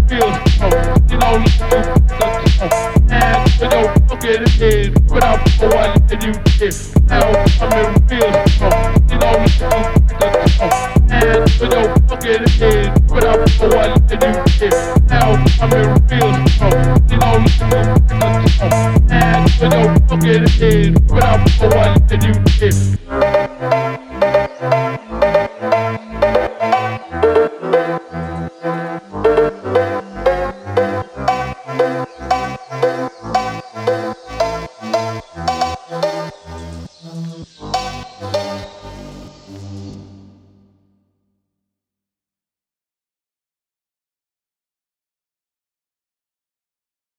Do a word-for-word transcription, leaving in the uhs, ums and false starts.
real slow. You know, look at and you know, look at it is. But I'm for what you did. Now I'm in real slow. You know, look at and you know, look at it is. But I'm for what you did. Now I'm in real slow. You know, look at and you know, look at it is.